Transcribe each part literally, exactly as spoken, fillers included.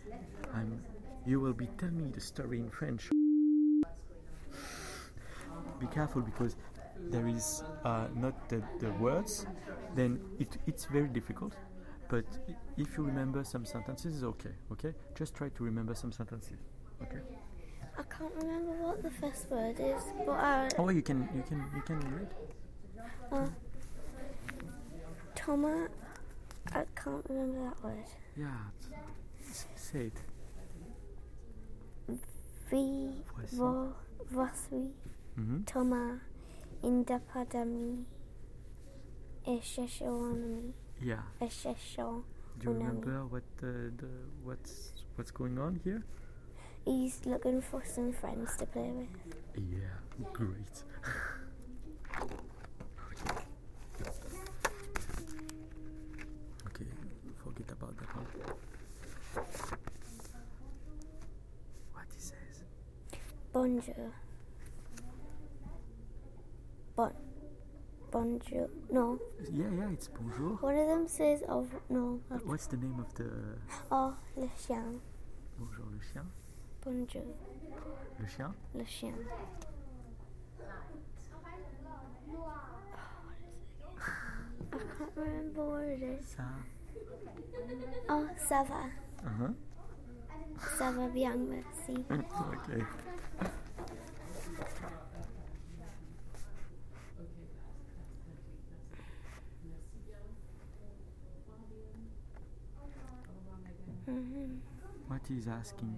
I'm, you will be telling me the story in French. Be careful because there is uh, not the, the words, then it, it's very difficult. But if you remember some sentences, it's okay. Okay, just try to remember some sentences. Okay. I can't remember what the first word is, but I. Oh, you can you can you can read. Uh, Thomas. I can't remember that word. Yeah, s- say it. V. Voici. Vo. Voici. Mm-hmm. Thomas. Indapadami. Esheshonami. Yeah. Esheshon. Do you remember what the, the what's what's going on here? He's looking for some friends to play with. Yeah, great. Okay, forget about that one. What he says? Bonjour. Bon. Bonjour. No. Yeah, yeah, it's bonjour. One of them says of no. But what's the name of the Oh, le chien. bonjour le chien? Bonjour. Le chien? Le chien. I can't remember what it is. Ça. Oh, ça va. Uh-huh. Ça va bien, merci. Okay. Mm-hmm. What he's asking?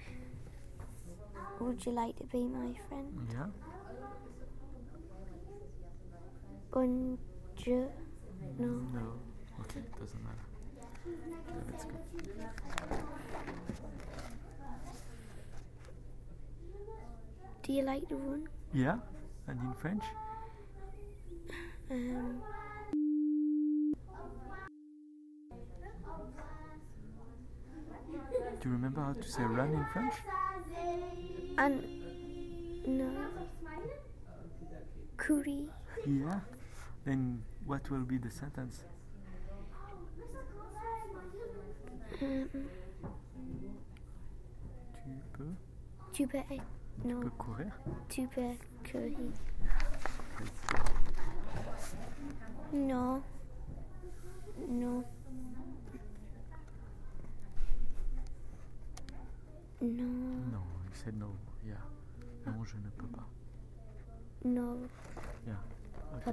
Would you like to be my friend? Yeah. Bonjour. No. No. Okay, doesn't matter. Okay, let's go. Do you like to run? Yeah, and in French? Um. Do you remember how to say run in French? And no. Courir. Yeah. Then what will be the sentence? Um, Tu peux, tu peux. tu No. peux courir? Tu peux courir. No. No. No. No, you said no. Yeah. Non, je ne peux pas. No. Yeah. Okay.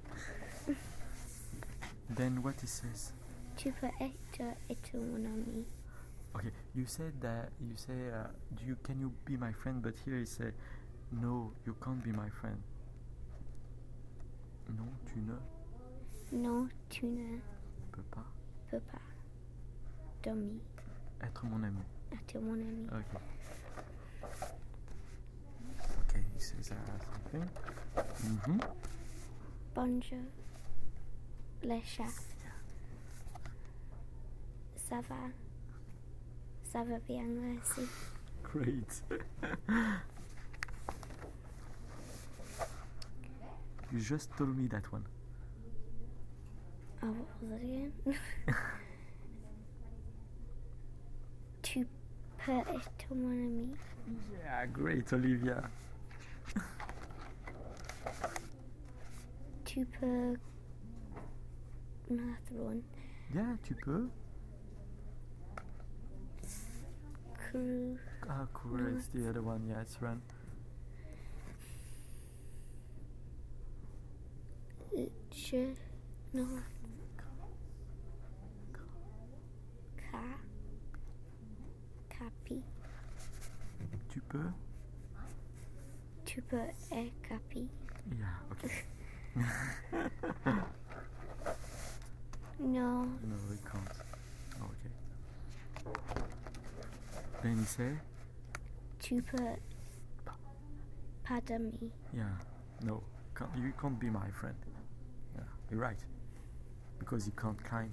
Then what he says? Tu peux être, être mon ami. Okay, you said that you say, uh, do you can you be my friend? But here he say, no, you can't be my friend. Non, tu ne Non, tu ne peux pas peux pas. Dormir. être mon ami. Être mon ami. Okay. Okay, he says uh, something. Mm-hmm. Bonjour. Le chat. Ça va. Ça va bien, merci. Great. You just told me that one. Oh, what was it again? Tu peux être mon ami. Yeah, great, Olivia. Tu peux. Another one. Yeah, tu peux. Crew. Ah, cool. It's the other one. Yeah, it's run. Je. No. Ca. Capi. Tu peux. Tu peux être capi. Yeah. Okay. No. No, we can't. Oh, okay. Then he say, Tu peux. Pas d'ami. yeah, no, can't, you can't be my friend. Yeah, you're right. Because you can't climb.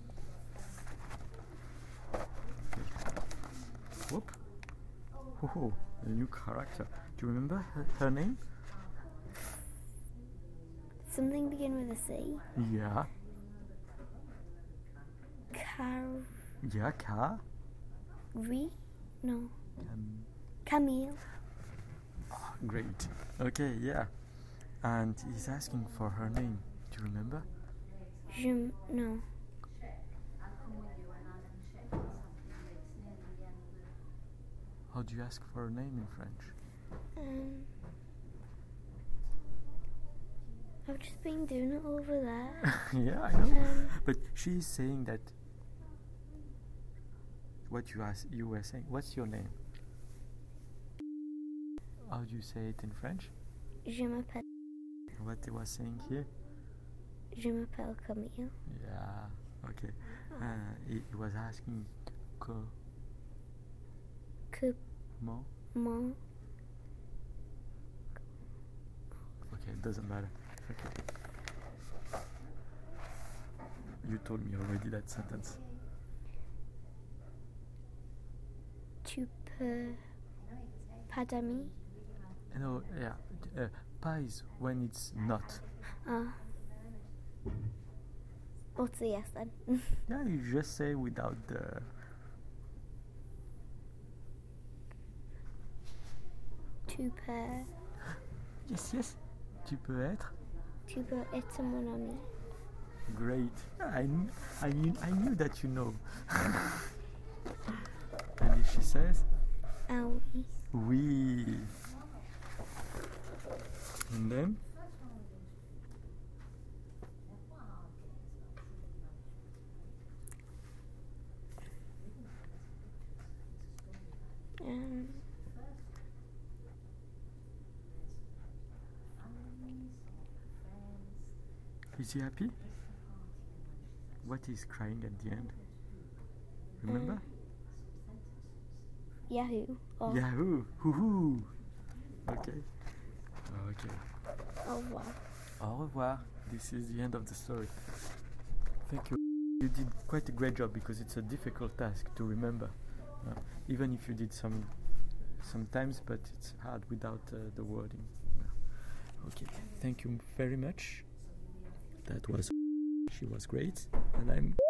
Okay. Whoop. Oh, a new character. Do you remember her, her name? Something begin with a C. Yeah. Car. Yeah, Ka. Re? No. Cam- Camille. oh, great. Okay, yeah. And he's asking for her name. Do you remember? Je, no. How do you ask for her name in French? Um, I've just been doing it over there. Yeah, I know. Um, But she's saying that. What you ask, you were saying. What's your name? How do you say it in French? Je m'appelle. What they was saying here? Je m'appelle Camille. Yeah. Okay. Uh, he, he was asking. Comment? Que mon. Okay, it doesn't matter. Okay. You told me already that sentence. Tu peux. Pas d'amis? No, yeah. Uh, pas is when it's not. Ah. What's the yes then? Yeah, you just say without the. Tu peux. Yes, yes. Tu peux être. Tu peux être mon ami. Great. I, kn- I, knew, I knew that you know. And if she says, Ah oui. oui. And then, Um, is he happy? What is crying at the end? Remember? Um, Yahoo. Or Yahoo! Hoo-hoo! Okay. Okay. Au revoir. Au revoir. This is the end of the story. Thank you. You did quite a great job because it's a difficult task to remember. Uh, even if you did some sometimes, but it's hard without uh, the wording. Yeah. Okay. Thank you very much. That was. She was great, and I'm.